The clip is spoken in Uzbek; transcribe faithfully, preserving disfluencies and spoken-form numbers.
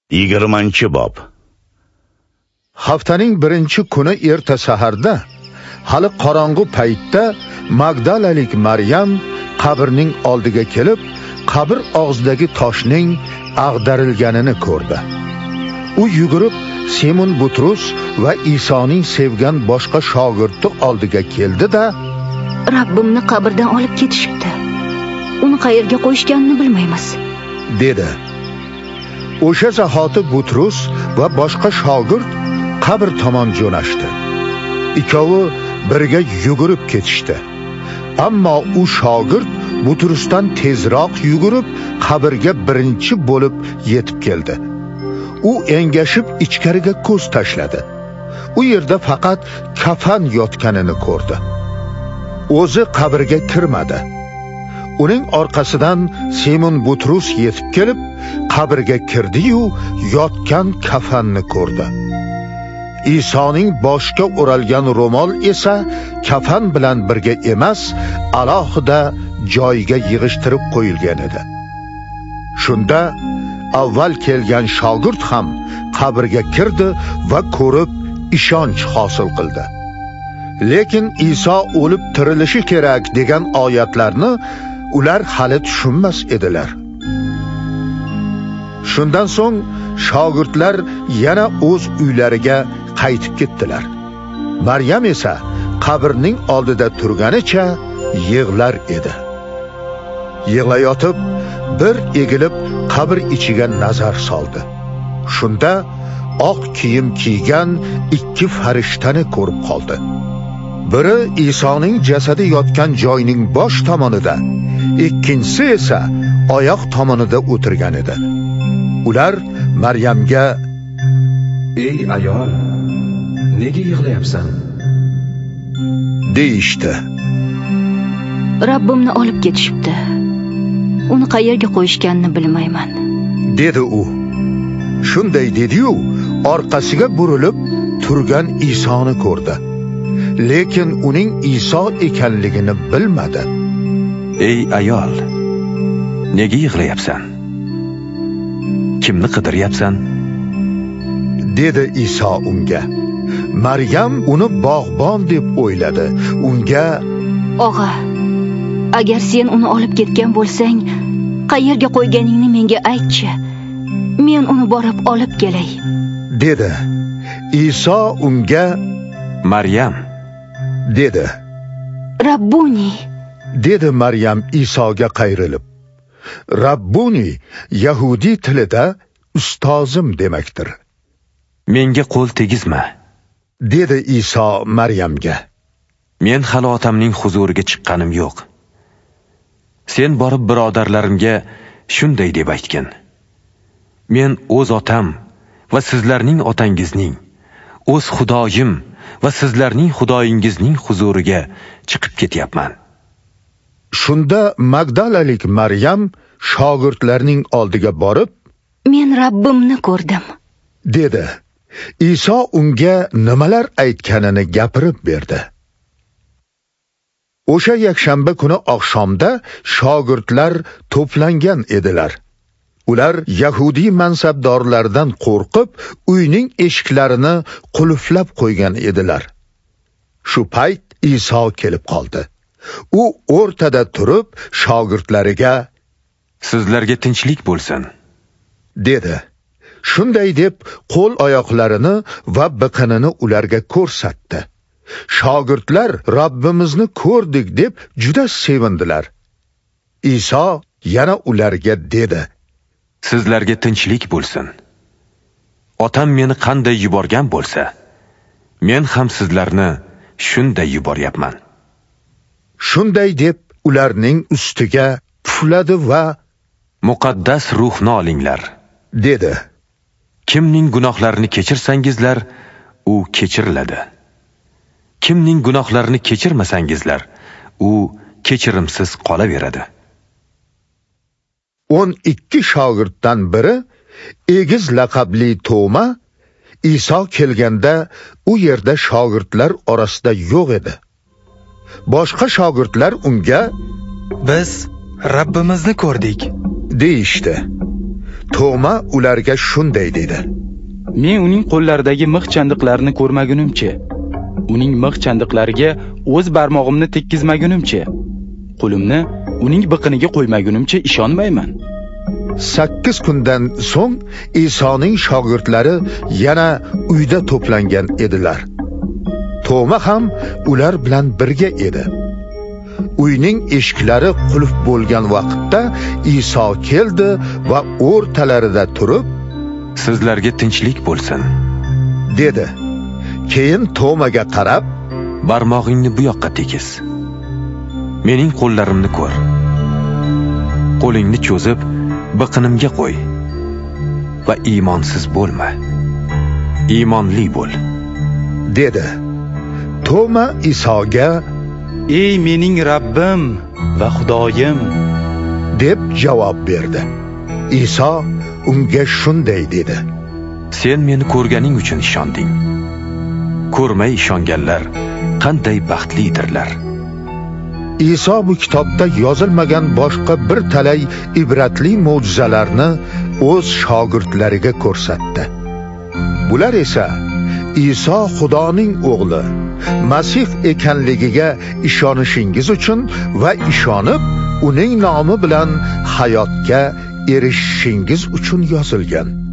yigirmanchi bob. Haftaning birinchi kuni erta saharda, hali qorong'u paytda Magdalalik Maryam qabrning oldiga kelib, qabr og'zidagi toshning ag'darilganini ko'rdi. U yugurib Simon Butrus va Isoning sevgan boshqa shogirdi oldiga keldi-da, Rabbimni qabrdan olib ketishibdi. Uni qayerga qo'yishganini bilmaymiz, dedi. O'sha zahoti Butrus va boshqa shogird qabr tomon jo'nashdi. Ikkovi birga yugurib ketishdi. Ammo u shogird Butrusdan tezroq yugurib qabrga birinchi bo'lib yetib keldi. U engashib ichkariga ko'z tashladi. U yerda faqat kafan yotganini ko'rdi. O'zi qabrga kirmadi. Uning orqasidan Simon Butrus yetib kelib, qabrga kirdi-yu, yotgan kafanni ko'rdi. Isoning boshga o'ralgan ro'mol esa kafan bilan birga emas, alohida joyiga yig'ishtirib qo'yilgan edi. Shunda avval kelgan shogird ham qabrga kirdi va ko'rib ishonch hosil qildi. Lekin Iso o'lib tirilishi kerak degan oyatlarni ular hali tushunmas edilar. Shundan so'ng shogirdlar yana o'z uylariga qaytib ketdilar. Maryam esa qabrning oldida turganicha yig'lar edi. Yig'layotib bir egilib qabr ichiga nazar soldi. Shunda oq kiyim kiygan ikki farishtani ko'rib qoldi. Biri Isoning jasadi yotgan joyning bosh tomonida, ikkinchisi esa oyoq tomonida o'tirgan edi. Ular Maryamga: "Ey ayol, nega yig'layapsan?" deyishdi. Rabbimni olib ketishibdi. Uni qayerga qo'yishganini bilmayman, dedi u. Shunday dedi-yu, orqasiga burilib turgan Isoni ko'rdi. Lekin uning Iso ekanligini bilmadi. "Ey ayol, nega yig'layapsan? Kimni qidiryapsan?" dedi Iso unga. Maryam uni bog'bon deb o'yladi. Unga: "Og'a, agar sen uni olib ketgan bo'lsang, qayerga qo'yganingni menga ayt-chi. Men uni borib olib kelay", dedi. Iso unga: "Maryam", dedi. "Rabbuni", dedi Maryam Isoga qayrilib. Rabbuni Yahudi tilida ustozim demakdir. "Menga qo'l tegizma", dedi Iso Maryamga. "Men hali otamning huzuriga chiqqanim yo'q. Sen borib birodarlarimga shunday deb aytgin: Men o'z otam va sizlarning otangizning, o'z Xudoyim va sizlarning Xudoyingizning huzuriga chiqib ketyapman." Shunda Magdalalik Maryam shogirdlarning oldiga borib: "Men Rabbimni ko'rdim", dedi. Iso unga nimalar aytganini gapirib berdi. O'sha yakshanba kuni oqshomda shogirdlar to'plangan edilar. Ular Yahudi mansabdorlaridan qo'rqib, uyning eshiklarini qulflab qo'ygan edilar. Shu payt Iso kelib qoldi. U o'rtada turib shogirdlariga: "Sizlarga tinchlik bo'lsin", dedi. Shunday deb qo'l oyoqlarini va biqinini ularga ko'rsatdi. Shogirdlar Rabbimizni ko'rdik deb juda sevindilar. Iso yana ularga dedi: "Sizlarga tinchlik bo'lsin. Otam meni qanday yuborgan bo'lsa, men ham sizlarni shunday yuboryapman." Shunday deb ularning ustiga pufladi va "Muqaddas ruhni olinglar", dedi. Kimning gunohlarini kechirsangizlar, u kechiriladi. Kimning gunohlarini kechirmasangizlar, u kechirimsiz qolaveradi. o'n ikki shogirddan biri, Egiz laqabli Toma, Iso kelganda u yerda shogirdlar orasida yo'q edi. Boshqa shogirdlar unga: "Biz Rabbimizni ko'rdik", deyishdi. Toma ularga shunday dedi: Men uning qo'llaridagi mix chandiqlarini ko'rmagunimcha, uning mix chandiqlariga o'z barmog'imni tekkizmagunimcha, qo'limni uning biqiniga qo'ymagunimcha ishonmayman. sakkiz kundan so'ng Isoning shogirdlari yana uyda to'plangan edilar. Toma ham ular bilan birga edi. Uyning eshiklari qulf bo'lgan vaqtda Iso keldi va o'rtalarida turib, "Sizlarga tinchlik bo'lsin" dedi. Keyin Tomaga qarab, "Barmog'ingni bu yoqqa tekiz. Mening qo'llarimni ko'r. Qo'lingni cho'zib, biqinimga qo'y va iymonsiz bo'lma. Iymonli bo'l" dedi. Toma Isoga "Ey mening Rabbim va Xudoyim" deb javob berdi. Iso unga shunday dedi: "Sen meni ko'rganing uchun ishonding. Ko'rmay ishonganlar qanday baxtlidirlar." Iso bu kitobda yozilmagan boshqa bir talay ibratli mo'jizalarni o'z shogirdlariga ko'rsatdi. Bular esa Iso Xudoning o'g'li, Masih ekanligiga ishonishingiz uchun va ishonib, uning nomi bilan hayotga erishishingiz uchun yozilgan.